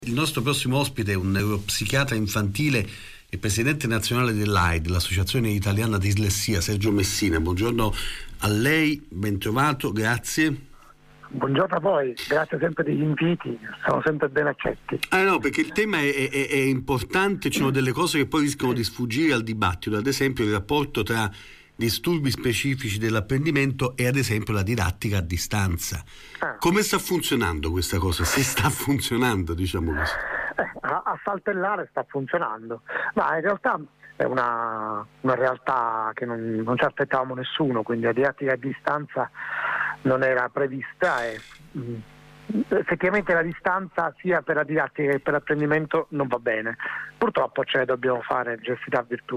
Il nostro prossimo ospite è un neuropsichiatra infantile e presidente nazionale dell'AID, l'Associazione Italiana Dislessia, Sergio Messina. Buongiorno a lei, ben trovato, grazie. Buongiorno a voi, grazie sempre degli inviti, sono sempre ben accetti. No, perché il tema è importante, ci sono delle cose che poi rischiano di sfuggire al dibattito, ad esempio il rapporto tra disturbi specifici dell'apprendimento e ad esempio la didattica a distanza. Come sta funzionando questa cosa? Se sta funzionando, diciamo così. A saltellare sta funzionando, ma in realtà è una realtà che non ci aspettavamo nessuno, quindi la didattica a distanza non era prevista e effettivamente la distanza sia per la didattica che per l'apprendimento non va bene. Purtroppo ce ne dobbiamo fare, necessità virtù.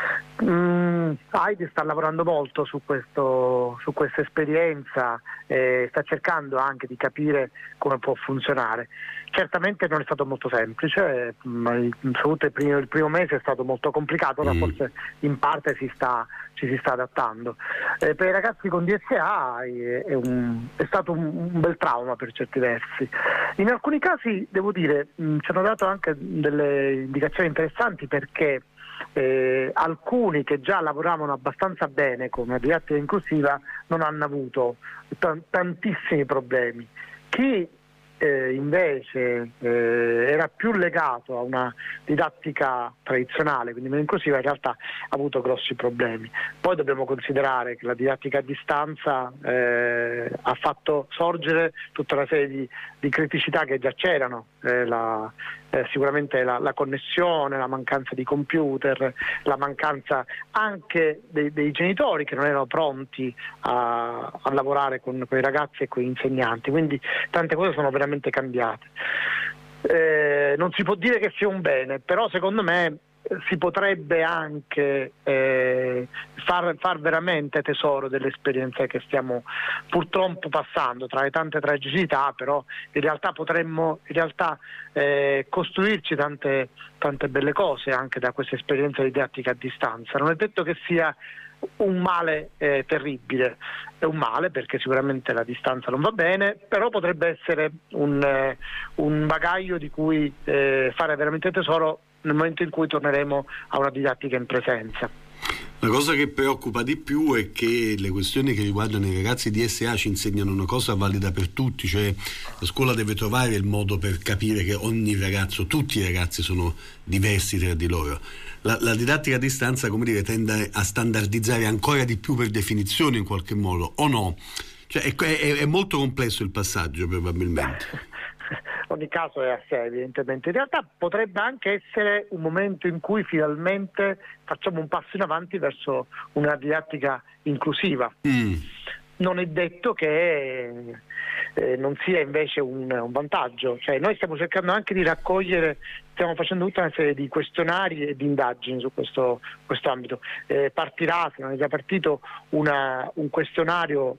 AID sta lavorando molto su questa esperienza, sta cercando anche di capire come può funzionare. Certamente non è stato molto semplice, soprattutto il primo mese è stato molto complicato, ora forse in parte ci si sta adattando. Per i ragazzi con DSA è stato un bel trauma per certi versi. In alcuni casi, devo dire, ci hanno dato anche delle indicazioni interessanti, perché alcuni che già lavoravano abbastanza bene con una didattica inclusiva non hanno avuto tantissimi problemi. Chi invece era più legato a una didattica tradizionale, quindi meno inclusiva, in realtà ha avuto grossi problemi. Poi dobbiamo considerare che la didattica a distanza ha fatto sorgere tutta una serie di criticità che già c'erano, sicuramente la connessione, la mancanza di computer, la mancanza anche dei genitori che non erano pronti a lavorare con i ragazzi e con gli insegnanti, quindi tante cose sono veramente cambiate. Non si può dire che sia un bene, però secondo me si potrebbe anche far veramente tesoro delle esperienze che stiamo purtroppo passando, tra le tante tragicità, però in realtà potremmo costruirci tante belle cose anche da questa esperienza di didattica a distanza. Non è detto che sia un male terribile, è un male perché sicuramente la distanza non va bene, però potrebbe essere un bagaglio di cui fare veramente tesoro nel momento in cui torneremo a una didattica in presenza. La cosa che preoccupa di più è che le questioni che riguardano i ragazzi DSA ci insegnano una cosa valida per tutti, cioè la scuola deve trovare il modo per capire che ogni ragazzo, tutti i ragazzi sono diversi tra di loro. La didattica a distanza, come dire, tende a standardizzare ancora di più per definizione in qualche modo, o no? Cioè è molto complesso il passaggio probabilmente. Ogni caso è a sé, evidentemente. In realtà potrebbe anche essere un momento in cui finalmente facciamo un passo in avanti verso una didattica inclusiva. Non è detto che non sia invece un vantaggio, cioè noi stiamo cercando anche di raccogliere, stiamo facendo tutta una serie di questionari e di indagini su questo ambito. Partirà, se non è già partito, un questionario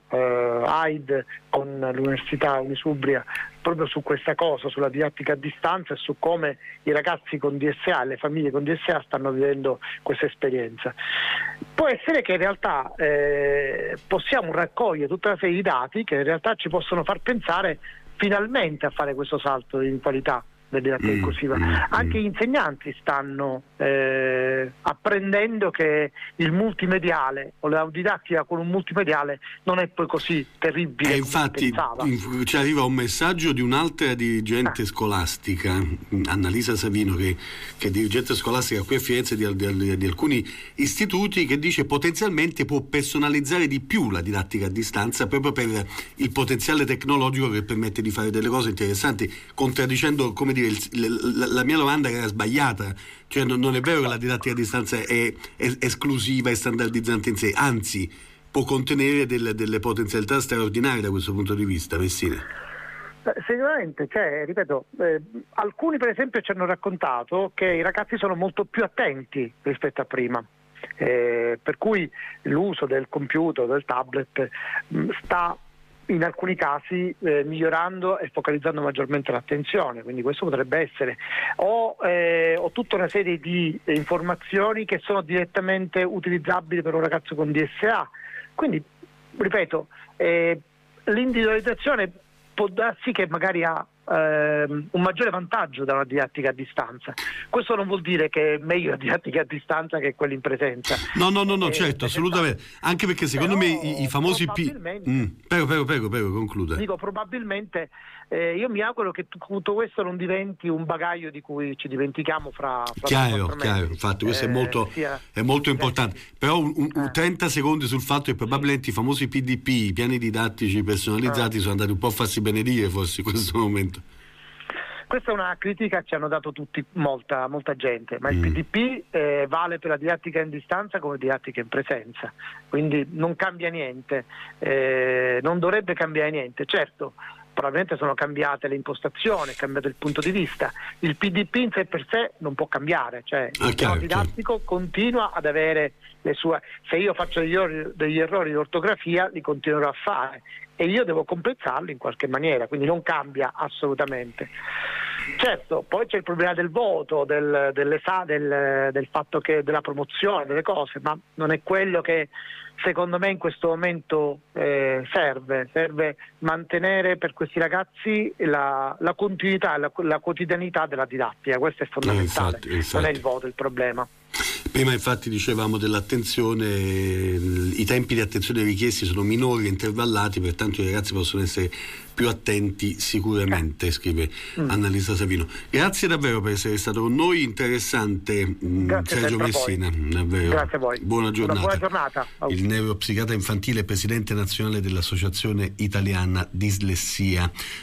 AID con l'Università Unisubria proprio su questa cosa, sulla didattica a distanza e su come i ragazzi con DSA e le famiglie con DSA stanno vivendo questa esperienza. Può essere che in realtà possiamo raccogliere tutta una serie di dati che in realtà ci possono far pensare finalmente a fare questo salto in qualità della didattica inclusiva. Anche gli insegnanti stanno apprendendo che il multimediale o la didattica con un multimediale non è poi così terribile. Infatti ci arriva un messaggio di un'altra dirigente scolastica, Annalisa Savino, che è dirigente scolastica qui a Firenze di alcuni istituti, che dice potenzialmente può personalizzare di più la didattica a distanza proprio per il potenziale tecnologico che permette di fare delle cose interessanti, contraddicendo, come dire, la mia domanda era sbagliata, cioè non è vero che la didattica a distanza è esclusiva e standardizzante in sé, anzi può contenere delle potenzialità straordinarie da questo punto di vista. Messina? Sicuramente, ripeto, alcuni per esempio ci hanno raccontato che i ragazzi sono molto più attenti rispetto a prima, per cui l'uso del computer, del tablet sta in alcuni casi migliorando e focalizzando maggiormente l'attenzione, quindi questo potrebbe essere o tutta una serie di informazioni che sono direttamente utilizzabili per un ragazzo con DSA, quindi ripeto, l'individualizzazione può darsi che magari ha un maggiore vantaggio da una didattica a distanza. Questo non vuol dire che è meglio la didattica a distanza che quella in presenza. No, certo, assolutamente. Anche perché secondo me i famosi Prego, concluda. Dico, probabilmente io mi auguro che tutto questo non diventi un bagaglio di cui ci dimentichiamo fra chiaro, infatti questo è molto importante. Però 30 secondi sul fatto che probabilmente i famosi PDP, i piani didattici personalizzati, sono andati un po' a farsi benedire forse in questo momento. Questa è una critica che ci hanno dato tutti, molta gente, ma il PDP vale per la didattica in distanza come didattica in presenza, quindi non cambia niente, non dovrebbe cambiare niente. Certo, probabilmente sono cambiate le impostazioni, è cambiato il punto di vista. Il PDP in sé per sé non può cambiare, cioè il piano didattico continua ad avere le sue. Se io faccio degli errori di ortografia li continuerò a fare e io devo compensarli in qualche maniera, quindi non cambia assolutamente. Certo, poi c'è il problema del voto, del fatto che della promozione, delle cose, ma non è quello che secondo me in questo momento serve mantenere per questi ragazzi la continuità, la quotidianità della didattica, questo è fondamentale, infatti. Non è il voto il problema. Prima infatti dicevamo dell'attenzione, i tempi di attenzione richiesti sono minori e intervallati, pertanto i ragazzi possono essere più attenti sicuramente, scrive Annalisa Savino. Grazie davvero per essere stato con noi, interessante. Sergio Messina, davvero. Grazie a voi. Buona giornata. Buona giornata. Il neuropsichiatra infantile, presidente nazionale dell'Associazione Italiana Dislessia.